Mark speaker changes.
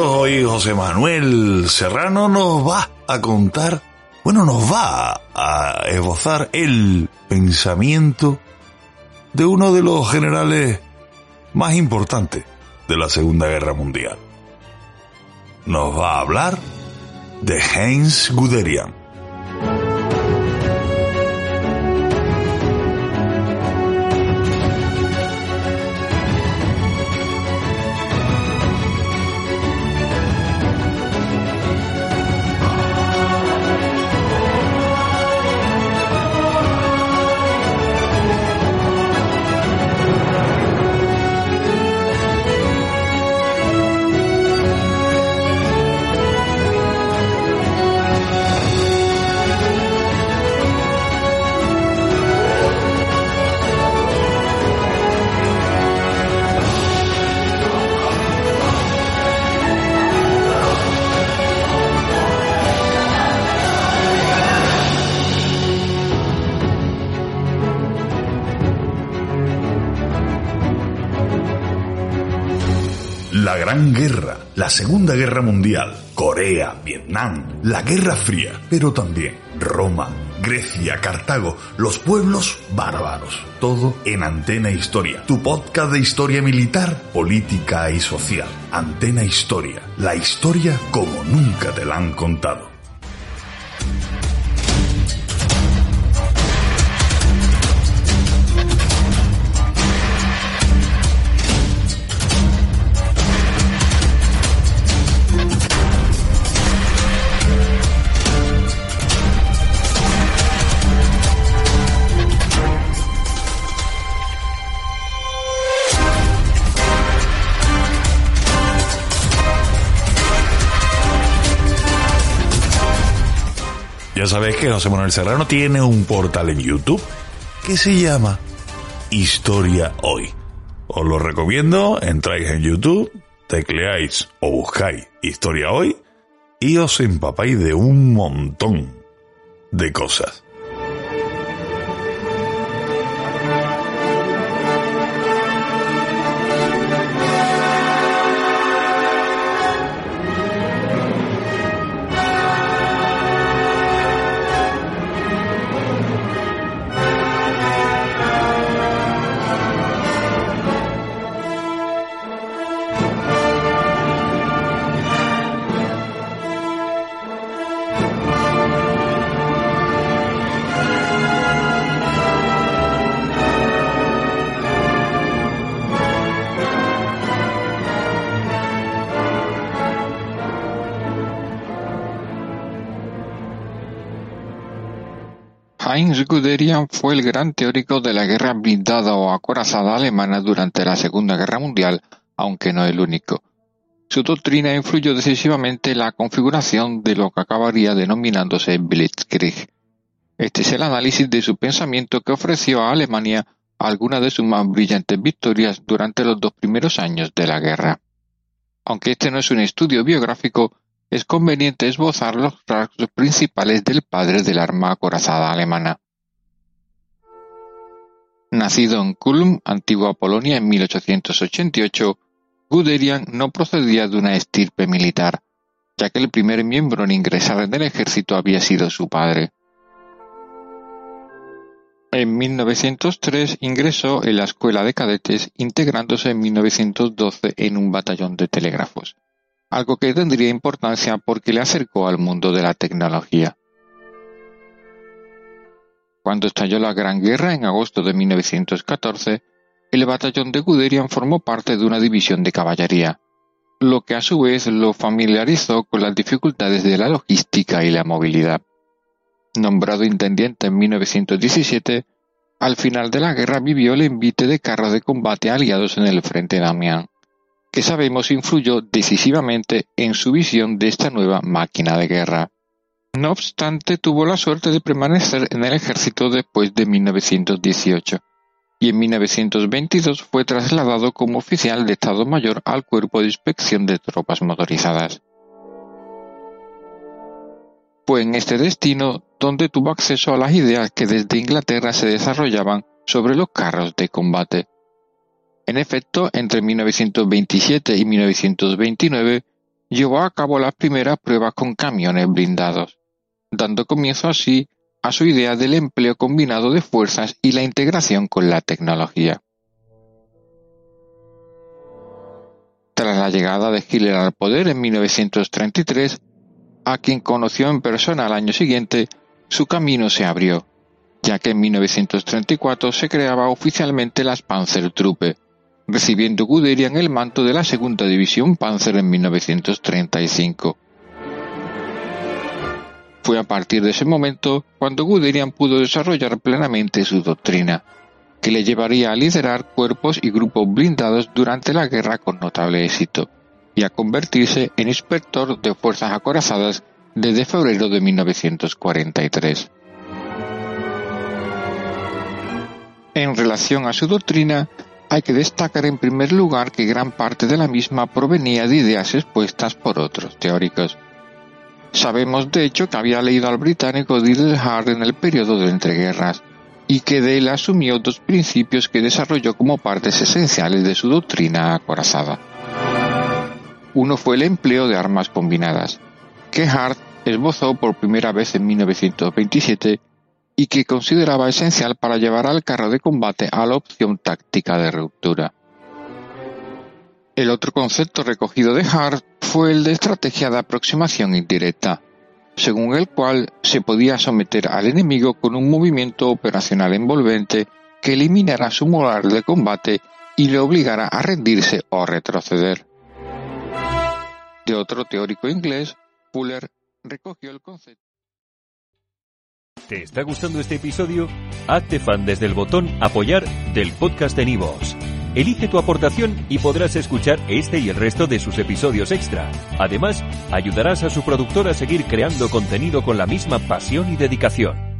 Speaker 1: amigos, hoy José Manuel Serrano nos va a contar, nos va a esbozar el pensamiento de uno de los generales más importantes de la Segunda Guerra Mundial. Nos va a hablar de Heinz Guderian. La Gran Guerra, la Segunda Guerra Mundial, Corea, Vietnam, la Guerra Fría, pero también Roma, Grecia, Cartago, los pueblos bárbaros. Todo en Antena Historia, tu podcast de historia militar, política y social. Antena Historia, la historia como nunca te la han contado. Ya sabéis que José Manuel Serrano tiene un portal en YouTube que se llama Historia Hoy. Os lo recomiendo, entráis en YouTube, tecleáis o buscáis Historia Hoy y os empapáis de un montón de cosas.
Speaker 2: Heinz Guderian fue el gran teórico de la guerra blindada o acorazada alemana durante la Segunda Guerra Mundial, aunque no el único. Su doctrina influyó decisivamente en la configuración de lo que acabaría denominándose Blitzkrieg. Este es el análisis de su pensamiento que ofreció a Alemania algunas de sus más brillantes victorias durante los 2 primeros años de la guerra. Aunque este no es un estudio biográfico, es conveniente esbozar los rasgos principales del padre del arma acorazada alemana. Nacido en Kulm, antigua Polonia, en 1888, Guderian no procedía de una estirpe militar, ya que el primer miembro en ingresar en el ejército había sido su padre. En 1903 ingresó en la escuela de cadetes, integrándose en 1912 en un batallón de telégrafos, algo que tendría importancia porque le acercó al mundo de la tecnología. Cuando estalló la Gran Guerra en agosto de 1914, el batallón de Guderian formó parte de una división de caballería, lo que a su vez lo familiarizó con las dificultades de la logística y la movilidad. Nombrado intendente en 1917, al final de la guerra vivió el envite de carros de combate aliados en el frente de Amiens, que sabemos influyó decisivamente en su visión de esta nueva máquina de guerra. No obstante, tuvo la suerte de permanecer en el ejército después de 1918, y en 1922 fue trasladado como oficial de Estado Mayor al Cuerpo de Inspección de Tropas Motorizadas. Fue en este destino donde tuvo acceso a las ideas que desde Inglaterra se desarrollaban sobre los carros de combate. En efecto, entre 1927 y 1929 llevó a cabo las primeras pruebas con camiones blindados, dando comienzo así a su idea del empleo combinado de fuerzas y la integración con la tecnología. Tras la llegada de Hitler al poder en 1933, a quien conoció en persona al año siguiente, su camino se abrió, ya que en 1934 se creaba oficialmente las Panzertruppe, recibiendo Guderian el manto de la segunda división Panzer en 1935. Fue a partir de ese momento cuando Guderian pudo desarrollar plenamente su doctrina, que le llevaría a liderar cuerpos y grupos blindados durante la guerra con notable éxito, y a convertirse en inspector de fuerzas acorazadas desde febrero de 1943. En relación a su doctrina, hay que destacar en primer lugar que gran parte de la misma provenía de ideas expuestas por otros teóricos. Sabemos de hecho que había leído al británico Liddell Hart en el periodo de entreguerras, y que de él asumió dos principios que desarrolló como partes esenciales de su doctrina acorazada. Uno fue el empleo de armas combinadas, que Hart esbozó por primera vez en 1927 y que consideraba esencial para llevar al carro de combate a la opción táctica de ruptura. El otro concepto recogido de Hart fue el de estrategia de aproximación indirecta, según el cual se podía someter al enemigo con un movimiento operacional envolvente que eliminara su moral de combate y le obligara a rendirse o a retroceder. De otro teórico inglés, Fuller recogió el concepto.
Speaker 3: ¿Te está gustando este episodio? Hazte fan desde el botón Apoyar del podcast de Nivos. Elige tu aportación y podrás escuchar este y el resto de sus episodios extra. Además, ayudarás a su productor a seguir creando contenido con la misma pasión y dedicación.